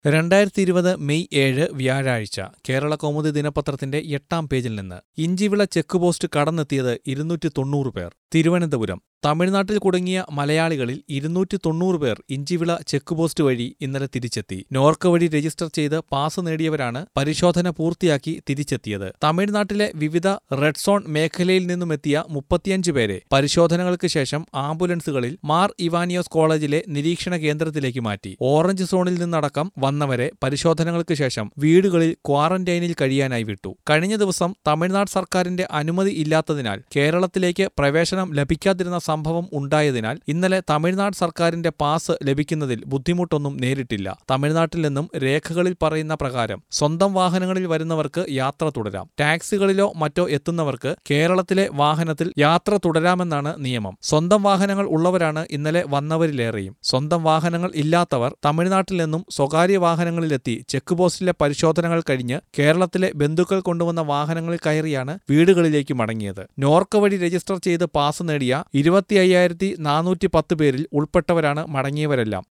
2020 May 7 വ്യാഴാഴ്ച കേരളകൗമുദി ദിനപത്രത്തിന്റെ 8-ാം പേജിൽ നിന്ന് ഇഞ്ചിവിള ചെക്ക് പോസ്റ്റ് കടന്നെത്തിയത് 290 പേർ. തിരുവനന്തപുരം. തമിഴ്നാട്ടിൽ കുടുങ്ങിയ മലയാളികളിൽ 290 പേർ ഇഞ്ചിവിള ചെക്ക് പോസ്റ്റ് വഴി ഇന്നലെ തിരിച്ചെത്തി. നോർക്ക വഴി രജിസ്റ്റർ ചെയ്ത് പാസ് നേടിയവരാണ് പരിശോധന പൂർത്തിയാക്കി തിരിച്ചെത്തിയത്. തമിഴ്നാട്ടിലെ വിവിധ റെഡ് സോൺ മേഖലയിൽ നിന്നുമെത്തിയ 35 പേരെ പരിശോധനകൾക്ക് ശേഷം ആംബുലൻസുകളിൽ മാർ ഇവാനിയോസ് കോളേജിലെ നിരീക്ഷണ കേന്ദ്രത്തിലേക്ക് മാറ്റി. ഓറഞ്ച് സോണിൽ നിന്നടക്കം വന്നവരെ പരിശോധനകൾക്ക് ശേഷം വീടുകളിൽ ക്വാറന്റൈനിൽ കഴിയാനായി വിട്ടു. കഴിഞ്ഞ ദിവസം തമിഴ്നാട് സർക്കാരിന്റെ അനുമതി ഇല്ലാത്തതിനാൽ കേരളത്തിലേക്ക് പ്രവേശനം ലഭിക്കാതിരുന്ന സംഭവം ഉണ്ടായതിനാൽ ഇന്നലെ തമിഴ്നാട് സർക്കാരിന്റെ പാസ് ലഭിക്കുന്നതിൽ ബുദ്ധിമുട്ടൊന്നും നേരിട്ടില്ല. തമിഴ്നാട്ടിൽ നിന്നും രേഖകളിൽ പറയുന്ന പ്രകാരം സ്വന്തം വാഹനങ്ങളിൽ വരുന്നവർക്ക് യാത്ര തുടരാം. ടാക്സികളിലോ മറ്റോ എത്തുന്നവർക്ക് കേരളത്തിലെ വാഹനത്തിൽ യാത്ര തുടരാമെന്നാണ് നിയമം. സ്വന്തം വാഹനങ്ങൾ ഉള്ളവരാണ് ഇന്നലെ വന്നവരിലേറെയും. സ്വന്തം വാഹനങ്ങൾ ഇല്ലാത്തവർ തമിഴ്നാട്ടിൽ നിന്നും സ്വകാര്യ വാഹനങ്ങളിലെത്തി ചെക്ക് പോസ്റ്റിലെ പരിശോധനകൾ കഴിഞ്ഞ് കേരളത്തിലെ ബന്ധുക്കൾ കൊണ്ടുവന്ന വാഹനങ്ങളിൽ കയറിയാണ് വീടുകളിലേക്ക് മടങ്ങിയത്. നോർക്ക വഴി രജിസ്റ്റർ ചെയ്ത് പാസ് നേടിയ 25,410 പേരിൽ ഉൾപ്പെട്ടവരാണ് മടങ്ങിയവരെല്ലാം.